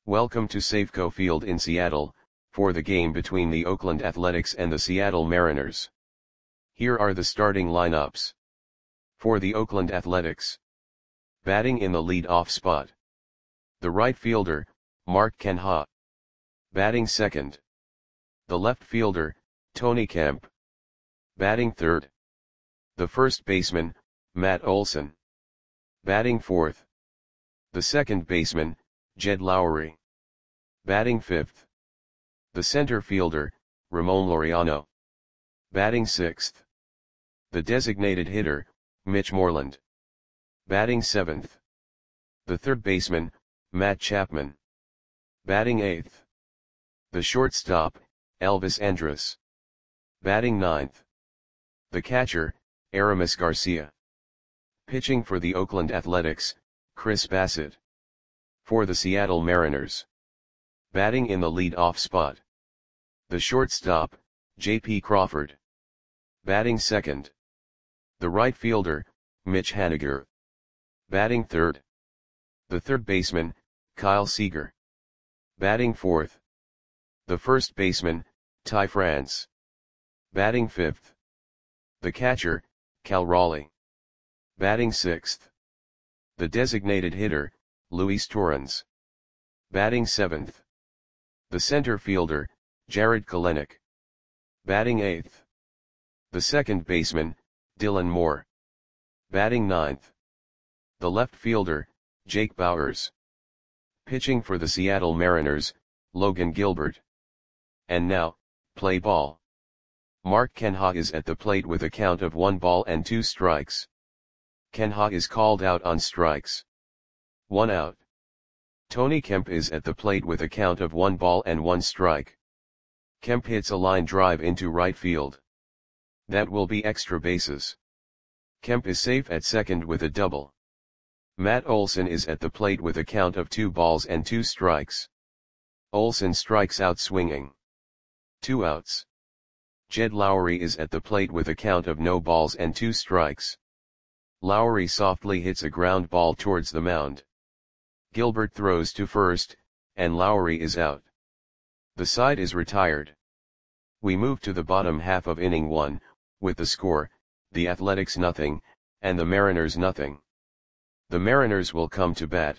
Welcome to Safeco Field in Seattle, for the game between the Oakland Athletics and the Seattle Mariners. Here are the starting lineups. For the Oakland Athletics. Batting in the lead-off spot. The right fielder, Mark Canha. Batting second. The left fielder, Tony Kemp. Batting third. The first baseman, Matt Olson. Batting fourth. The second baseman, Jed Lowrie. Batting fifth. The center fielder, Ramon Laureano. Batting sixth. The designated hitter, Mitch Moreland. Batting seventh. The third baseman, Matt Chapman. Batting eighth. The shortstop, Elvis Andrus. Batting ninth. The catcher, Aramis Garcia. Pitching for the Oakland Athletics, Chris Bassitt. For the Seattle Mariners. Batting in the lead-off spot. The shortstop, J.P. Crawford. Batting second. The right fielder, Mitch Haniger. Batting third. The third baseman, Kyle Seager. Batting fourth. The first baseman, Ty France. Batting fifth. The catcher, Cal Raleigh. Batting sixth. The designated hitter, Luis Torrens. Batting seventh. The center fielder, Jarred Kelenic. Batting eighth. The second baseman, Dylan Moore. Batting ninth. The left fielder, Jake Bauers. Pitching for the Seattle Mariners, Logan Gilbert. And now, play ball. Mark Canha is at the plate with a count of 1-2 strikes. Canha is called out on strikes. 1 out. Tony Kemp is at the plate with a count of 1-1 strike. Kemp hits a line drive into right field. That will be extra bases. Kemp is safe at second with a double. Matt Olson is at the plate with a count of 2-2 strikes. Olson strikes out swinging. 2 outs. Jed Lowrie is at the plate with a count of 0-2 strikes. Lowrie softly hits a ground ball towards the mound. Gilbert throws to first, and Lowrie is out. The side is retired. We move to the bottom half of inning 1, with the score, the Athletics 0, and the Mariners 0. The Mariners will come to bat.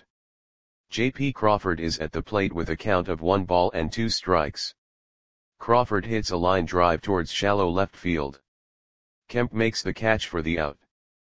J.P. Crawford is at the plate with a count of 1-2 strikes. Crawford hits a line drive towards shallow left field. Kemp makes the catch for the out.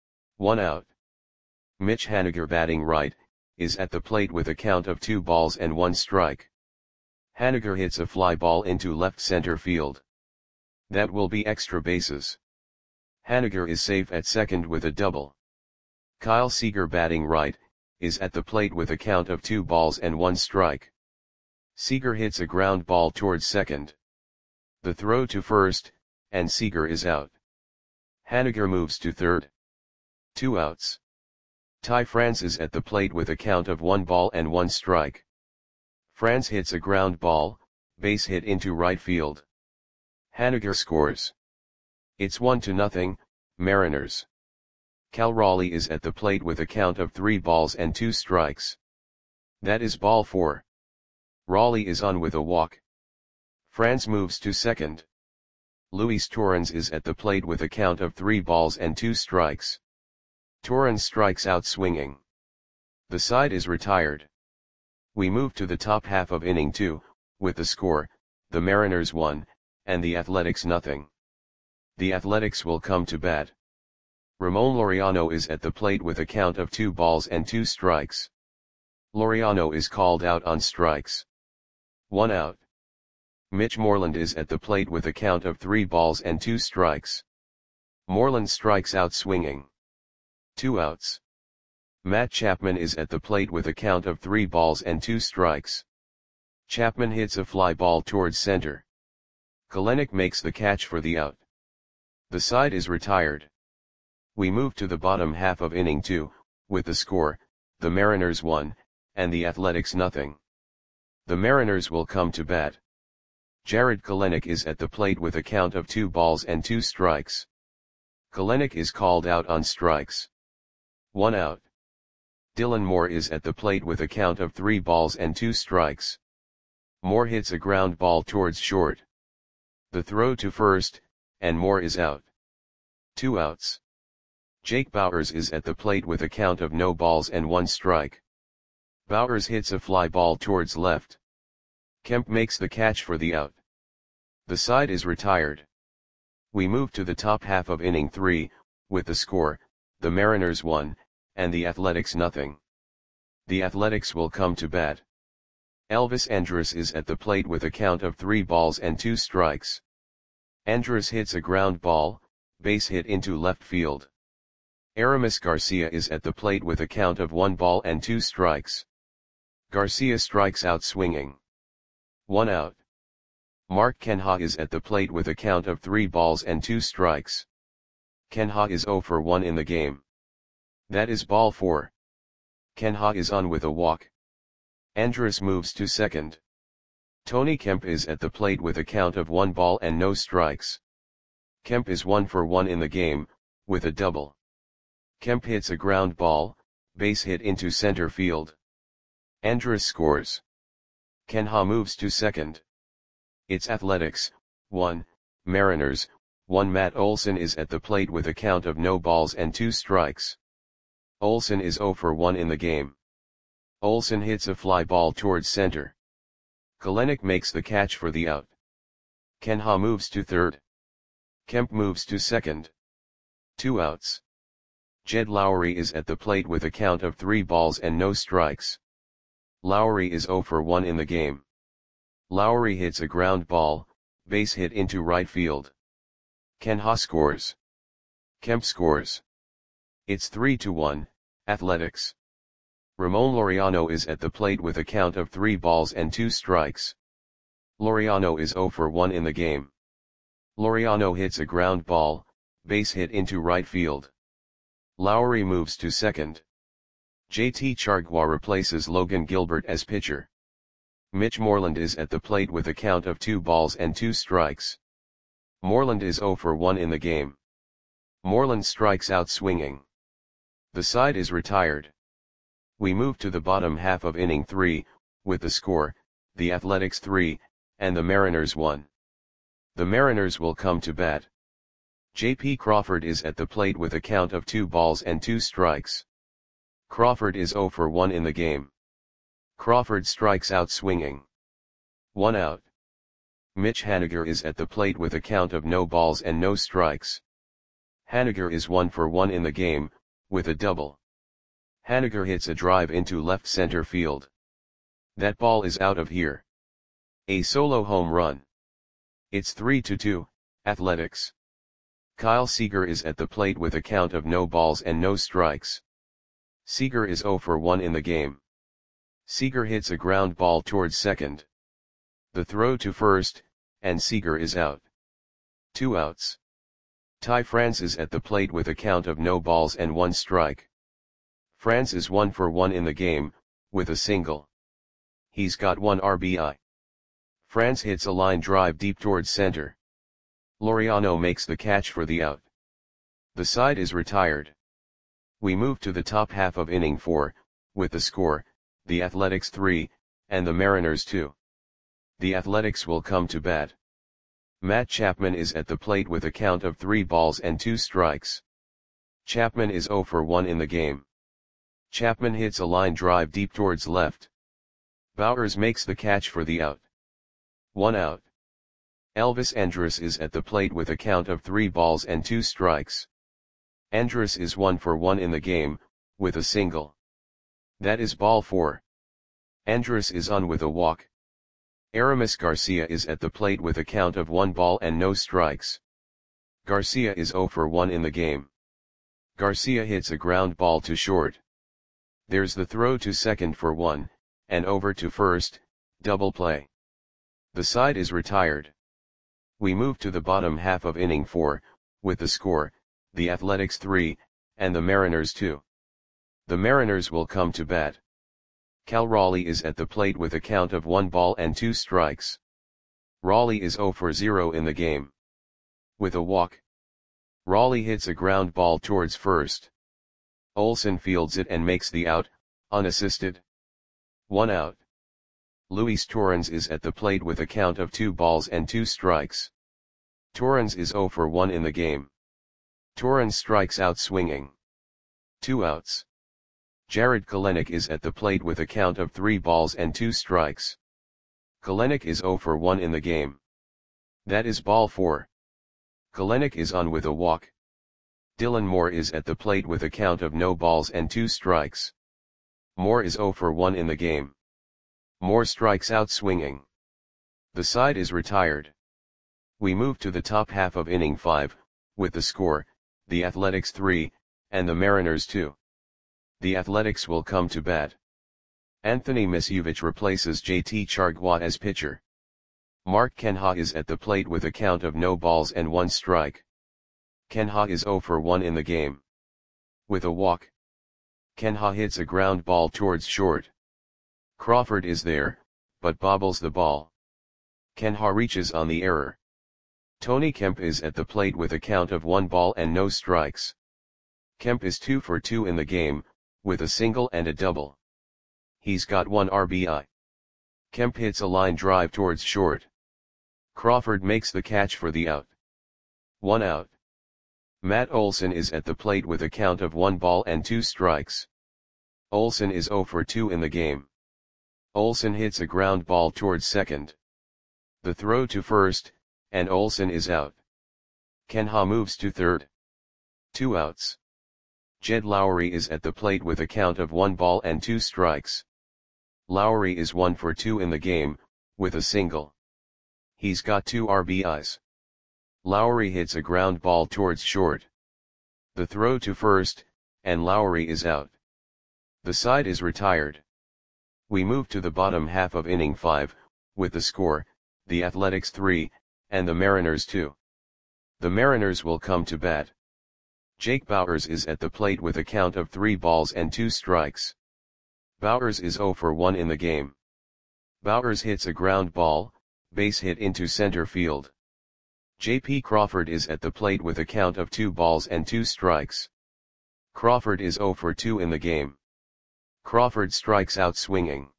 1 out. Mitch Haniger, batting right, is at the plate with a count of 2-1 strike. Haniger hits a fly ball into left center field. That will be extra bases. Haniger is safe at second with a double. Kyle Seager, batting right, is at the plate with a count of 2-1 strike. Seager hits a ground ball towards second. The throw to first, and Seager is out. Haniger moves to third. 2 outs. Ty France is at the plate with a count of 1-1 strike. France hits a ground ball, base hit into right field. Haniger scores. It's 1-0, Mariners. Cal Raleigh is at the plate with a count of 3-2 strikes. That is ball 4. Raleigh is on with a walk. France moves to second. Luis Torrens is at the plate with a count of 3-2 strikes. Torrens strikes out swinging. The side is retired. We move to the top half of inning 2, with the score, the Mariners 1, and the Athletics 0. The Athletics will come to bat. Ramon Laureano is at the plate with a count of 2-2 strikes. Laureano is called out on strikes. 1 out. Mitch Moreland is at the plate with a count of 3-2 strikes. Moreland strikes out swinging. 2 outs. Matt Chapman is at the plate with a count of 3-2 strikes. Chapman hits a fly ball towards center. Kelenic makes the catch for the out. The side is retired. We move to the bottom half of inning 2, with the score, the Mariners 1, and the Athletics 0. The Mariners will come to bat. Jarred Kelenic is at the plate with a count of 2-2 strikes. Kelenic is called out on strikes. 1 out. Dylan Moore is at the plate with a count of 3 balls and 2 strikes. Moore hits a ground ball towards short. The throw to first, and Moore is out. 2 outs. Jake Bauers is at the plate with a count of no balls and 1 strike. Bauers hits a fly ball towards left. Kemp makes the catch for the out. The side is retired. We move to the top half of inning 3, with the score, the Mariners 1, and the Athletics nothing. The Athletics will come to bat. Elvis Andrus is at the plate with a count of 3 balls and 2 strikes. Andrus hits a ground ball, base hit into left field. Aramis Garcia is at the plate with a count of 1 ball and 2 strikes. Garcia strikes out swinging. 1 out. Mark Kenha is at the plate with a count of 3 balls and 2 strikes. Kenha is 0 for 1 in the game. That is ball 4. Kenha is on with a walk. Andrus moves to second. Tony Kemp is at the plate with a count of 1 ball and no strikes. Kemp is 1 for 1 in the game, with a double. Kemp hits a ground ball, base hit into center field. Andrus scores. Kenha moves to second. It's Athletics, 1, Mariners, 1. Matt Olson is at the plate with a count of no balls and 2 strikes. Olson is 0 for 1 in the game. Olson hits a fly ball towards center. Kelenic makes the catch for the out. Kenha moves to third. Kemp moves to second. 2 outs. Jed Lowry is at the plate with a count of 3 balls and no strikes. Lowry is 0 for 1 in the game. Lowry hits a ground ball, base hit into right field. Kenha scores. Kemp scores. It's 3-1, Athletics. Ramon Laureano is at the plate with a count of 3 balls and 2 strikes. Laureano is 0 for 1 in the game. Laureano hits a ground ball, base hit into right field. Lowry moves to second. JT Chargois replaces Logan Gilbert as pitcher. Mitch Moreland is at the plate with a count of 2 balls and 2 strikes. Moreland is 0 for 1 in the game. Moreland strikes out swinging. The side is retired. We move to the bottom half of inning 3, with the score, the Athletics 3, and the Mariners 1. The Mariners will come to bat. J.P. Crawford is at the plate with a count of 2 balls and 2 strikes. Crawford is 0 for 1 in the game. Crawford strikes out swinging. 1 out. Mitch Haniger is at the plate with a count of no balls and no strikes. Haniger is 1 for 1 in the game, with a double. Haniger hits a drive into left center field. That ball is out of here. A solo home run. It's 3-2, Athletics. Kyle Seager is at the plate with a count of no balls and no strikes. Seager is 0 for 1 in the game. Seager hits a ground ball towards second. The throw to first, and Seager is out. 2 outs. Ty France is at the plate with a count of no balls and 1 strike. France is 1 for 1 in the game, with a single. He's got 1 RBI. France hits a line drive deep towards center. Laureano makes the catch for the out. The side is retired. We move to the top half of inning 4, with the score, the Athletics 3, and the Mariners 2. The Athletics will come to bat. Matt Chapman is at the plate with a count of 3 balls and 2 strikes. Chapman is 0 for 1 in the game. Chapman hits a line drive deep towards left. Bauers makes the catch for the out. 1 out. Elvis Andrus is at the plate with a count of 3 balls and 2 strikes. Andrus is 1 for 1 in the game, with a single. That is ball 4. Andrus is on with a walk. Aramis Garcia is at the plate with a count of 1 ball and no strikes. Garcia is 0 for 1 in the game. Garcia hits a ground ball to short. There's the throw to second for 1, and over to first, double play. The side is retired. We move to the bottom half of inning 4, with the score, the Athletics 3, and the Mariners 2. The Mariners will come to bat. Cal Raleigh is at the plate with a count of 1 ball and 2 strikes. Raleigh is 0 for 0 in the game. With a walk. Raleigh hits a ground ball towards first. Olson fields it and makes the out, unassisted. 1 out. Luis Torrens is at the plate with a count of 2 balls and 2 strikes. Torrens is 0 for 1 in the game. Torrens strikes out swinging. 2 outs. Jarred Kelenic is at the plate with a count of 3 balls and 2 strikes. Kelenic is 0 for 1 in the game. That is ball 4. Kelenic is on with a walk. Dylan Moore is at the plate with a count of no balls and 2 strikes. Moore is 0 for 1 in the game. Moore strikes out swinging. The side is retired. We move to the top half of inning 5, with the score, the Athletics 3, and the Mariners 2. The Athletics will come to bat. Anthony Misiewicz replaces JT Chargois as pitcher. Mark Canha is at the plate with a count of no balls and 1 strike. Canha is 0 for 1 in the game. With a walk. Canha hits a ground ball towards short. Crawford is there, but bobbles the ball. Canha reaches on the error. Tony Kemp is at the plate with a count of 1 ball and no strikes. Kemp is 2 for 2 in the game, with a single and a double. He's got 1 RBI. Kemp hits a line drive towards short. Crawford makes the catch for the out. 1 out. Matt Olson is at the plate with a count of 1 ball and 2 strikes. Olson is 0 for 2 in the game. Olson hits a ground ball towards second. The throw to first, and Olson is out. Canha moves to third. 2 outs. Jed Lowry is at the plate with a count of 1 ball and 2 strikes. Lowry is 1 for 2 in the game, with a single. He's got 2 RBIs. Lowry hits a ground ball towards short. The throw to first, and Lowry is out. The side is retired. We move to the bottom half of inning 5, with the score, the Athletics 3, and the Mariners 2. The Mariners will come to bat. Jake Bauers is at the plate with a count of 3 balls and 2 strikes. Bauers is 0 for 1 in the game. Bauers hits a ground ball, base hit into center field. J.P. Crawford is at the plate with a count of 2 balls and 2 strikes. Crawford is 0 for 2 in the game. Crawford strikes out swinging.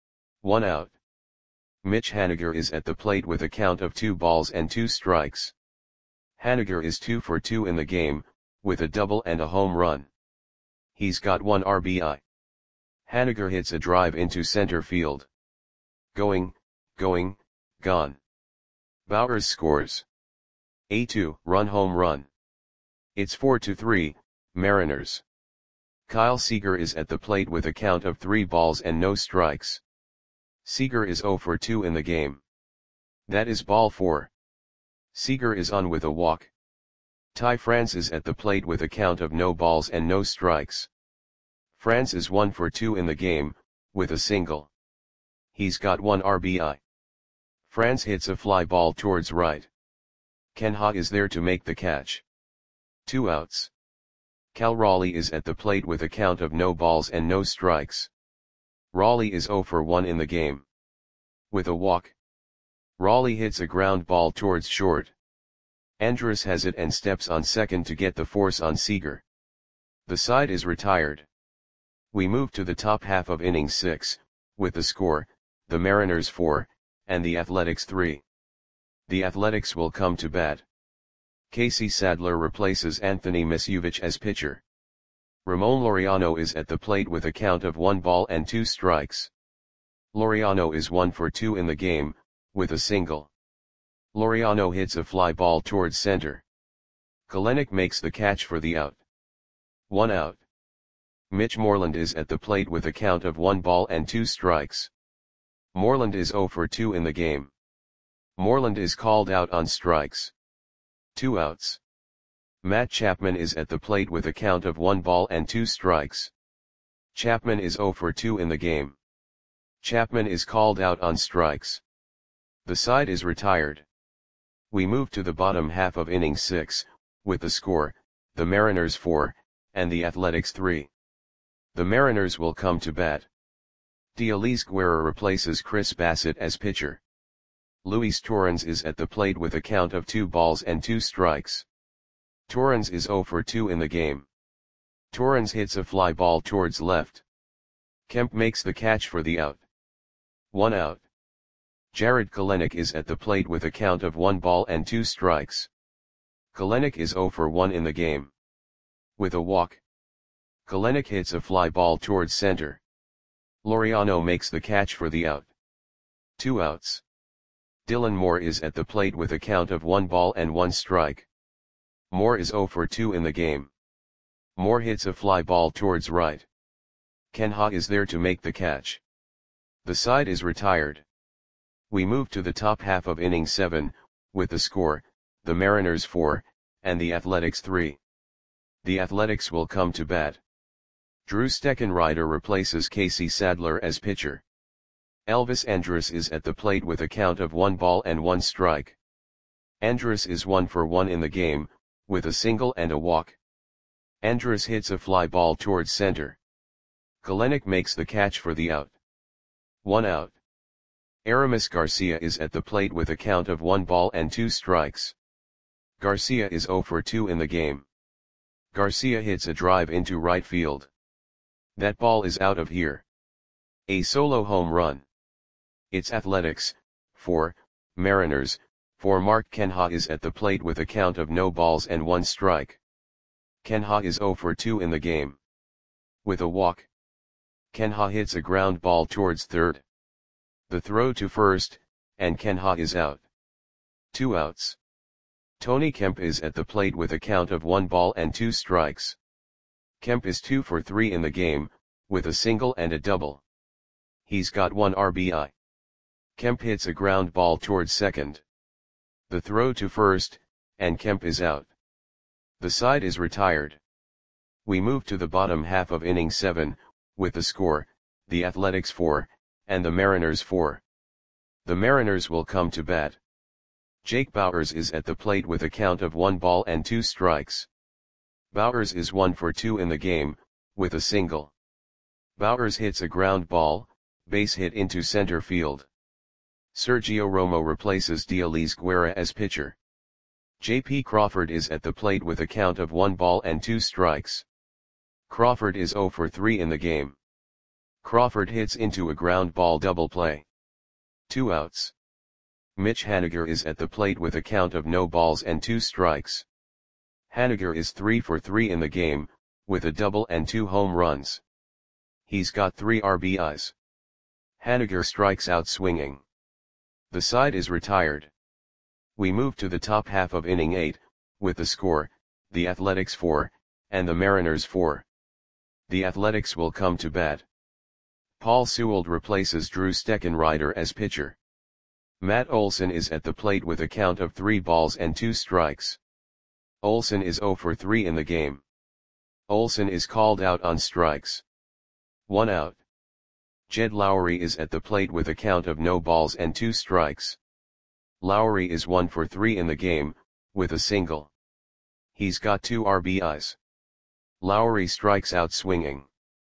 1 out. Mitch Haniger is at the plate with a count of 2 balls and 2 strikes. Haniger is 2 for 2 in the game, with a double and a home run. He's got 1 RBI. Haniger hits a drive into center field. Going, gone. Bauers scores a 2-run home run. It's 4-3, Mariners. Kyle Seager is at the plate with a count of 3 balls and no strikes. Seager is 0 for 2 in the game. That is ball 4. Seager is on with a walk. Ty France is at the plate with a count of no balls and no strikes. France is 1 for 2 in the game, with a single. He's got 1 RBI. France hits a fly ball towards right. Canha is there to make the catch. 2 outs. Cal Raleigh is at the plate with a count of no balls and no strikes. Raleigh is 0 for 1 in the game. With a walk. Raleigh hits a ground ball towards short. Andrus has it and steps on second to get the force on Seager. The side is retired. We move to the top half of inning 6, with the score, the Mariners 4, and the Athletics 3. The Athletics will come to bat. Casey Sadler replaces Anthony Misiewicz as pitcher. Ramon Laureano is at the plate with a count of 1 ball and 2 strikes. Laureano is 1 for 2 in the game, with a single. Laureano hits a fly ball towards center. Kelenic makes the catch for the out. 1 out. Mitch Moreland is at the plate with a count of 1 ball and 2 strikes. Moreland is 0 for 2 in the game. Moreland is called out on strikes. 2 outs. Matt Chapman is at the plate with a count of 1 ball and 2 strikes. Chapman is 0 for 2 in the game. Chapman is called out on strikes. The side is retired. We move to the bottom half of inning 6, with the score, the Mariners 4, and the Athletics 3. The Mariners will come to bat. Dielise Guerra replaces Chris Bassett as pitcher. Luis Torrens is at the plate with a count of 2 balls and 2 strikes. Torrens is 0 for 2 in the game. Torrens hits a fly ball towards left. Kemp makes the catch for the out. 1 out. Jarred Kelenic is at the plate with a count of 1 ball and 2 strikes. Kelenic is 0 for 1 in the game. With a walk, Kelenic hits a fly ball towards center. Laureano makes the catch for the out. 2 outs. Dylan Moore is at the plate with a count of 1 ball and 1 strike. Moore is 0 for 2 in the game. Moore hits a fly ball towards right. Ken Ha is there to make the catch. The side is retired. We move to the top half of inning 7, with the score, the Mariners 4, and the Athletics 3. The Athletics will come to bat. Drew Steckenrider replaces Casey Sadler as pitcher. Elvis Andrus is at the plate with a count of 1 ball and 1 strike. Andrus is 1 for 1 in the game, with a single and a walk. Andrus hits a fly ball towards center. Kelenic makes the catch for the out. 1 out. Aramis Garcia is at the plate with a count of 1 ball and 2 strikes. Garcia is 0 for 2 in the game. Garcia hits a drive into right field. That ball is out of here. A solo home run. It's Athletics, 4, Mariners, 4. Mark Kenha is at the plate with a count of no balls and 1 strike. Kenha is 0 for 2 in the game. With a walk, Kenha hits a ground ball towards third. The throw to first, and Kenha is out. 2 outs. Tony Kemp is at the plate with a count of 1 ball and 2 strikes. Kemp is 2 for 3 in the game, with a single and a double. He's got 1 RBI. Kemp hits a ground ball towards second. The throw to first, and Kemp is out. The side is retired. We move to the bottom half of inning 7, with the score, the Athletics 4, and the Mariners 4. The Mariners will come to bat. Jake Bauers is at the plate with a count of 1 ball and 2 strikes. Bauers is 1 for 2 in the game, with a single. Bauers hits a ground ball, base hit into center field. Sergio Romo replaces Dialis Guerra as pitcher. J.P. Crawford is at the plate with a count of 1 ball and 2 strikes. Crawford is 0 for 3 in the game. Crawford hits into a ground ball double play. 2 outs. Mitch Haniger is at the plate with a count of no balls and 2 strikes. Haniger is 3 for 3 in the game, with a double and 2 home runs. He's got 3 RBIs. Haniger strikes out swinging. The side is retired. We move to the top half of inning 8, with the score, the Athletics 4, and the Mariners 4. The Athletics will come to bat. Paul Sewald replaces Drew Steckenrider as pitcher. Matt Olson is at the plate with a count of 3 balls and 2 strikes. Olson is 0 for 3 in the game. Olson is called out on strikes. 1 out. Jed Lowry is at the plate with a count of no balls and 2 strikes. Lowry is 1 for 3 in the game, with a single. He's got 2 RBIs. Lowry strikes out swinging.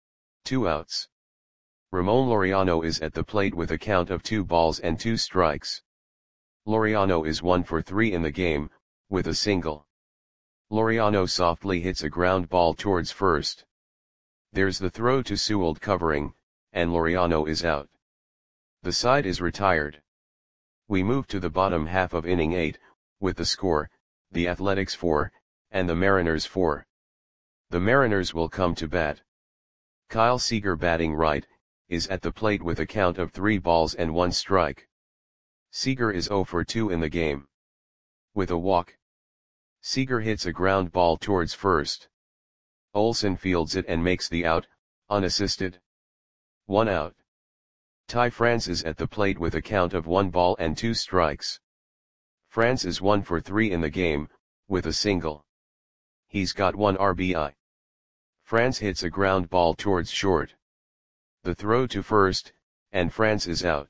2 outs. Ramon Laureano is at the plate with a count of 2 balls and 2 strikes. Laureano is 1 for 3 in the game, with a single. Laureano softly hits a ground ball towards first. There's the throw to Sewald covering, and Laureano is out. The side is retired. We move to the bottom half of inning 8, with the score, the Athletics 4, and the Mariners 4. The Mariners will come to bat. Kyle Seager batting right, is at the plate with a count of 3 balls and 1 strike. Seager is 0 for 2 in the game. With a walk, Seager hits a ground ball towards first. Olson fields it and makes the out, unassisted. 1 out. Ty France is at the plate with a count of 1 ball and 2 strikes. France is 1 for 3 in the game, with a single. He's got 1 RBI. France hits a ground ball towards short. The throw to first, and France is out.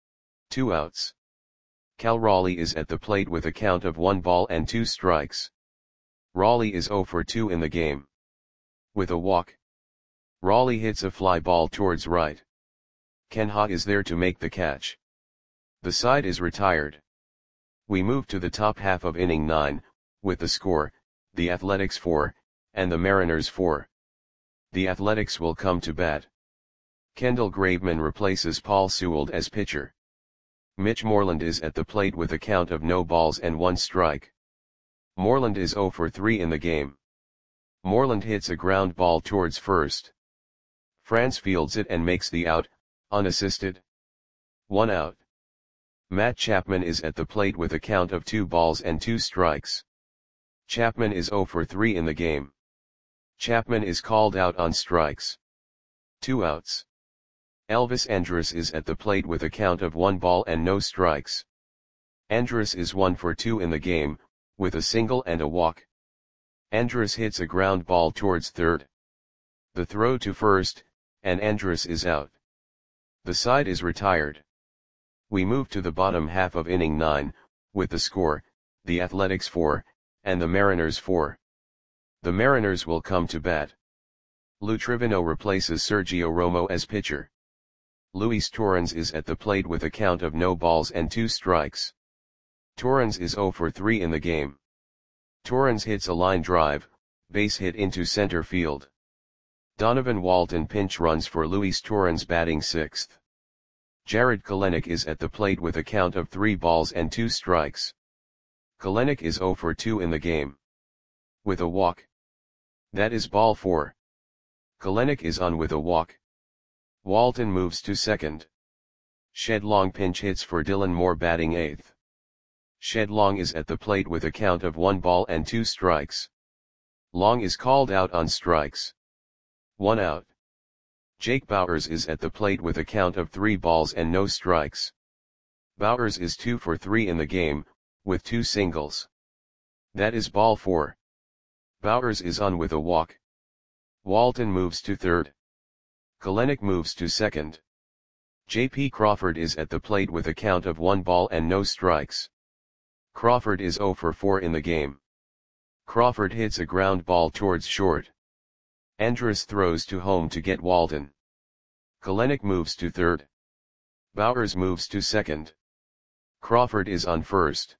2 outs. Cal Raleigh is at the plate with a count of 1 ball and 2 strikes. Raleigh is 0 for 2 in the game. With a walk, Raleigh hits a fly ball towards right. Kenha is there to make the catch. The side is retired. We move to the top half of inning 9, with the score, the Athletics 4, and the Mariners 4. The Athletics will come to bat. Kendall Graveman replaces Paul Sewald as pitcher. Mitch Moreland is at the plate with a count of no balls and 1 strike. Moreland is 0 for 3 in the game. Moreland hits a ground ball towards first. Franz fields it and makes the out, unassisted. 1 out. Matt Chapman is at the plate with a count of 2 balls and 2 strikes. Chapman is 0 for 3 in the game. Chapman is called out on strikes. 2 outs. Elvis Andrus is at the plate with a count of 1 ball and no strikes. Andrus is 1 for 2 in the game, with a single and a walk. Andrus hits a ground ball towards third. The throw to first, and Andrus is out. The side is retired. We move to the bottom half of inning 9, with the score, the Athletics 4, and the Mariners 4. The Mariners will come to bat. Lou Trivino replaces Sergio Romo as pitcher. Luis Torrens is at the plate with a count of no balls and 2 strikes. Torrens is 0 for 3 in the game. Torrens hits a line drive, base hit into center field. Donovan Walton pinch runs for Luis Torrens batting 6th. Jared Kelenic is at the plate with a count of 3 balls and 2 strikes. Kelenic is 0 for 2 in the game. With a walk. That is ball 4. Kelenic is on with a walk. Walton moves to second. Shed Long pinch hits for Dylan Moore batting 8th. Shed Long is at the plate with a count of 1 ball and 2 strikes. Long is called out on strikes. 1 out. Jake Bauers is at the plate with a count of 3 balls and no strikes. Bauers is 2 for 3 in the game, with 2 singles. That is ball 4. Bauers is on with a walk. Walton moves to third. Kelenic moves to second. J.P. Crawford is at the plate with a count of 1 ball and no strikes. Crawford is 0 for 4 in the game. Crawford hits a ground ball towards short. Andrus throws to home to get Walton. Kelenic moves to third. Bauers moves to second. Crawford is on first.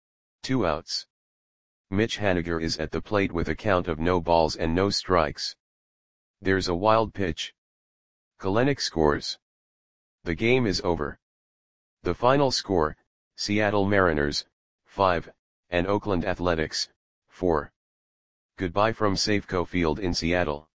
2 outs. Mitch Haniger is at the plate with a count of no balls and no strikes. There's a wild pitch. Kelenic scores. The game is over. The final score, Seattle Mariners, 5, and Oakland Athletics, 4. Goodbye from Safeco Field in Seattle.